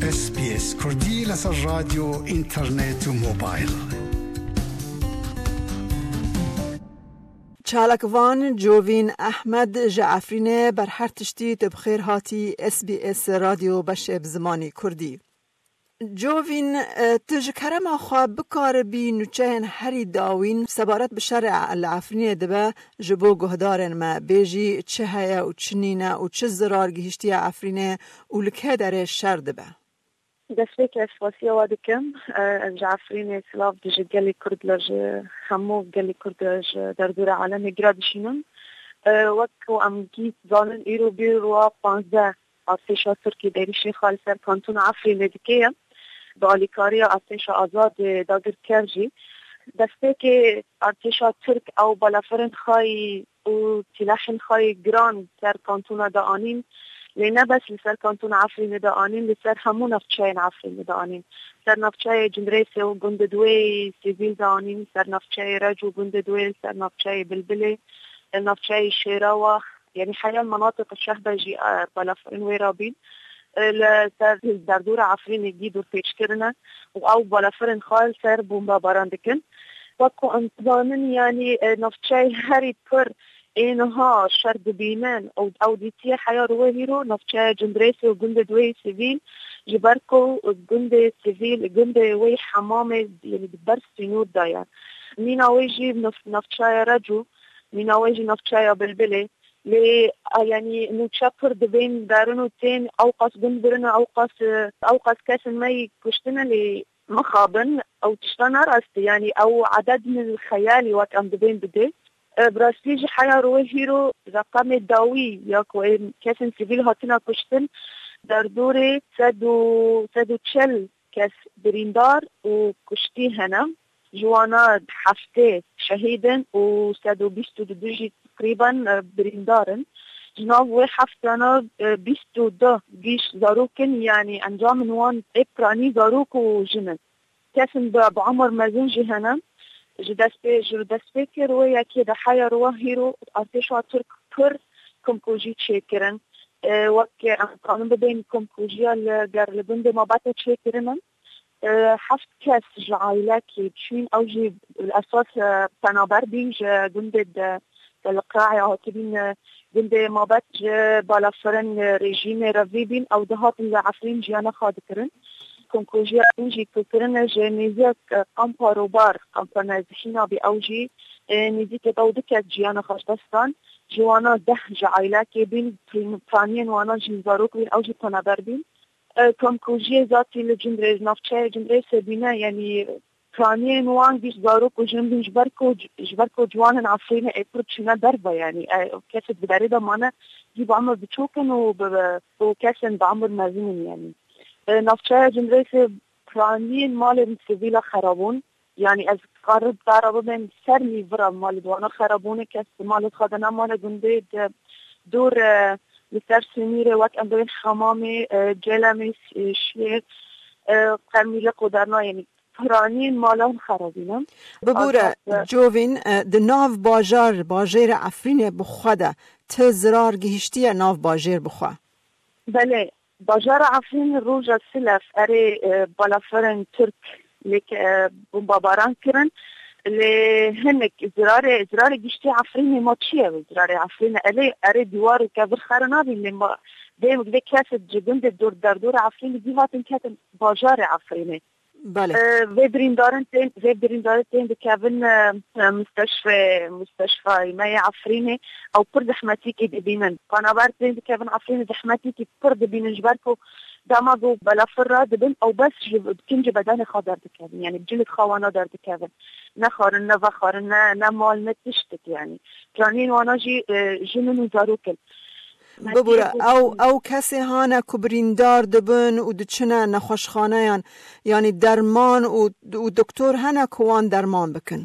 SBS کردی لسر رادیو اینترنت و موبایل. چالکوان جووین احمد جعفرینه بر هر تشتی تبخیر هاتی SBS رادیو بشب زمانی کردی. جووین تجکرم خواب بکار بی نوچهن هری داوین سبارت بشرع العفرینه دبا جبو گهدارن ما بیجی چه هیا و چنینه و چه زرار گهشتی عفرینه و لکه داره شر دبا. دسته که اسفاسی آواده کم جعفرین سلاف دیجه گلی کرد لج همو گلی کرد لج در دور عالم گرادشینم وکو امگیت زانن ایرو بیرو 15 آتشا ترکی دیریشی خالصر کانتون عفرین دیکه بالیکاری آتش آزاد داگر کرجی دسته که آتش ترک او بالافرن خواهی و تلاحن خواهی گران در کانتون دانین لینا بس لسر کانتون عفرین دانین لسر همون نفچه عفرین دانین سر نفچه جندریس و گند دوی سیویل دانین سر نفچه رجو گند دوی سر نفچه بلبله نفچه شیراوه يعني حياة المناطق الشهبة جي بالافرين ويرابين لسر در دور عفرين جديد وفيشكرنا او بالافرين خال سر بومبا باراندكن وكو انتظامن يعني نفتشاي هاري بر اینها شرد بیمن او دیتی حیا رویرو نفچه جندریس و گند دوی سیویل جبرکو گند سیویل گند وی حمام يعني برس نور داير مين اويجي نفچه رجو مين اويجي نفچه بلبله ل يعني نتشفر بين دارنو تين اوقاس بندرنا اوقاس كاس مي كشتنا لمخابن او تشتنا راست يعني او عدد من الخيالي وقت ام بين بدي براستيجي حياة روهيرو رقم داوي ياكو كاسن سيفيل هاتنا كشتن در دور سدو تشل كاس بريندار وكشتي هنا جوانا حفته شهيدا و 122 تقريبا بريندارن جناب وحفتنا 22 جيش زاروكن يعني انجام نوان اقراني زاروك وجنن كاسم بعمر مازنجي هنا جدسبي كروية كده حيا روهيرو ارتشوا ترك پر كمكوجي تشيكرن وكي قانون بين كمكوجيا لبند ما باتا تشيكرن حفت كاس جعائلة كي تشين اوجي الاساس تنابر بيج جندد القراعي هاتبين جند ما بات بالافرن رژیم رویبین او دهات عفرین جیانا خادکرن کنکوژیا اینجی کلترن جنیزیک قمپا روبار قمپا نازحینا بی اوجی نزیک دودک جیانا خاشتستان جوانا 10 جعائلة که بین پرانین وانا جنزاروک بین اوجی تنابر بین کنکوژیا ذاتی لجندرز نفچه جندرز بینه یعنی پرانین وان بیش زاروک و جنبین جبرکو جوان عفرین اپرد شنا دربا يعني كاسد بداري دا مانا جي بعمر بتشوكن وكاسن بعمر مازين يعني نفچه جنريس پرانين مال سيفيلا خرابون يعني از قرب داربا من سرمي برا مال دوانا خرابون كاس مال خادنا مال گنده دور لسر سمير وقت اندوين حمامي جلمي شير قرميل قدرنا يعني پرانین مالان خرابینم ببوره جووین د ناو باجر عفرین بخوده تزرار گهشتی ناو باجر بخواه بله باجر عفرین روژا سلف اره بالافرن ترک لیک بمباباران کرن لهنك ازرار گشتی عفرین ما چیه ازرار عفرین اره دیوار کبر خرنابی لما دیم گده کاسد جگند در دور عفرین دیواتن کاتن باجر عفرینه بله و بريندارن تين بكابن مستشفى ما عفريني او برد حماتيكي بينن قنابر تين بكابن عفريني حماتيكي برد بين جباركو دماغو بلا فرا دبن او بس كنج بدن خادر دكابن يعني بجلد خوانا دار دكابن نخارن نفخارن نمال نتشتك يعني جانين وانا جنن وزاروكل ببوره او کسی هانه کبریندار دبن و دچنه نخوشخانه یعنی درمان و دکتر هنه کوان درمان بکن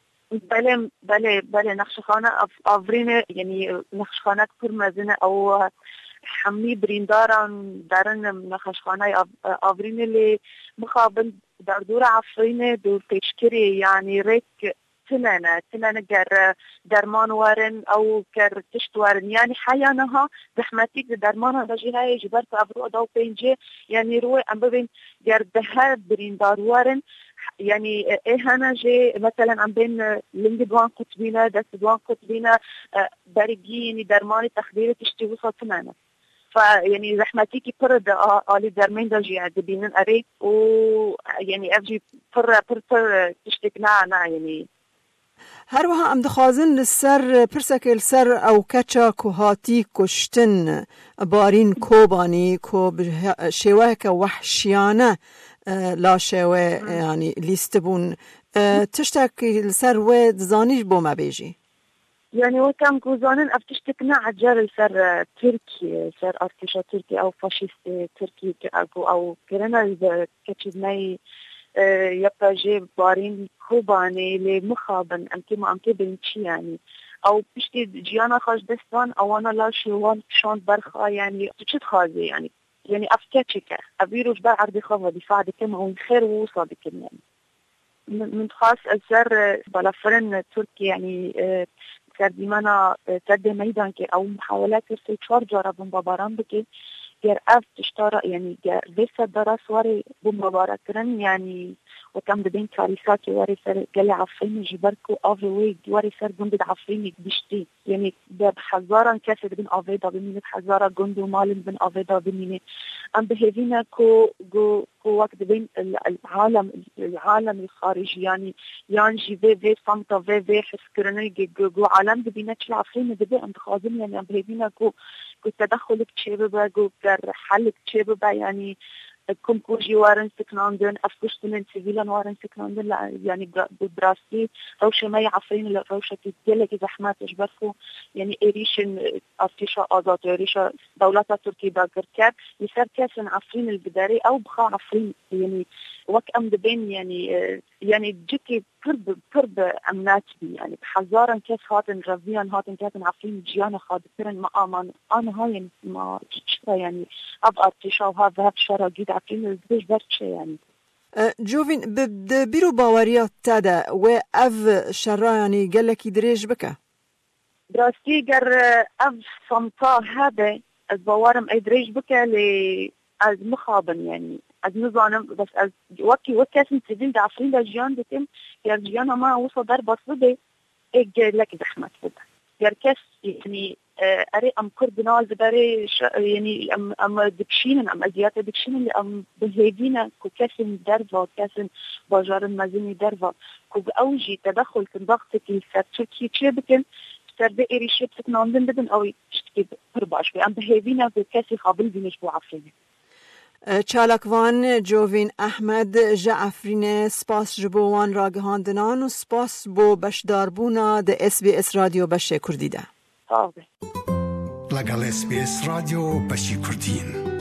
بله نخشخانه آورین یعنی نخشخانه کپر مزنه او حمی برینداران دارن نخشخانه آورین لی مخابن در دور عفرین دور پیشکری یعنی ریک تنانا گر درمان وارن او گر تشت وارن يعني حيانها زحمتك درمان دجي هاي جبرت ابرو دو بينجي يعني روي ام بين گر ده برين دار وارن يعني هنا جي مثلا عم بين لنج دوان قطبينا دست دوان قطبينا برقيني درماني تخديري تشتي وصل تماما فيعني زحمتيكي برد آلي درمين داجي عدبينن أري ويعني أفجي پر تشتكنا يعني هروها ام دخوازن لسر پرسکل سر او کچا کو هاتی کشتن بارین کوبانی کو شوه که وحشیانه لا شوه يعني لیستبون تشتاكي لسر ود زانيش بو ما بيجي يعني وكم كوزانن افتشتكنا عجال سر تركي سر ارتشا تركي او فاشيست تركي او كرنا كتشدناي يبقى جيب بارين كوباني لمخابن امكي بنتشي يعني او بشتي جيانا خاش دستان او انا لا شوان شان برخا يعني تشد خازي يعني افكاتشك ابيروش بقى عرضي خاوة دفاع دي كم عون خير ووصل كم يعني من خاص الزر بلافرن تركي يعني كرديمانا تد ميدان كي او محاولات كرسي چوار جارة بمباباران بكي گر اف تشتارا يعني گر بيسا دراس واري بمبابارا كرن يعني وكم دبين كاريساكي واري سر قلي عفريني جبركو اوي واري سر قندد عفريني بشتي يعني بحزارا كاسي دبين اويدا بميني بحزارا قندو مالن بن اويدا بميني ام بهذينا كو وقت بين العالم الخارجي يعني يانجي في صمتا في حسكرني جو عالم دبينا تشلع عفريني دبي ام تخازن يعني ام بهذينا كو تدخل كتشيبه جو حل كتشيبه يعني كم كوجي وارن سكناندن أفكشتن سيفيلا وارن سكناندن يعني بدراستي روشة ما يعفرين روشة تدلك زحمات إجبركو يعني إيريشن أفتشا آزاد إيريشا دولة تركيا باقركاب يسار كاسن عفرين البداري أو بخا عفرين يعني وك أم دبين يعني جيكي قرب أمنات بي يعني بحزارا كاس هاتن رفيان هاتن كاتن عفرين جيانا خادترن ما آمان أنا هاي ما تشترى يعني أب أرتشا وهذا شرا جيد عفرين الزبيش برشة يعني جوفين بيرو باوريات تادا و أف شرا يعني قال لك يدريج بك دراستي قر أف صمتا هذا البوارم أدريج بك از مخابن يعني از نظام بس از وكاسن تدين دعفرين دا جيان دتم يا جيان ما وصل در بصده اج لك زحمت بده يا كاس يعني اري ام كردنال بداري يعني ام دكشين ام ازيات دكشين اللي ام بهيدينا كاسن درفا كاسن باجار مازني درفا كو اوجي تدخل كن ضغطك التركي تشبكن تربي اريشيت تكناندن بدن او تشتكي برباش ام بهيدينا كاسي قابل بينش بو عفرين چالکوان جووین احمد جعفرین سپاس جبوان راگهاندنان و سپاس بو بشداربونا ده SBS رادیو بشه کردیده لگل SBS رادیو بشه کردین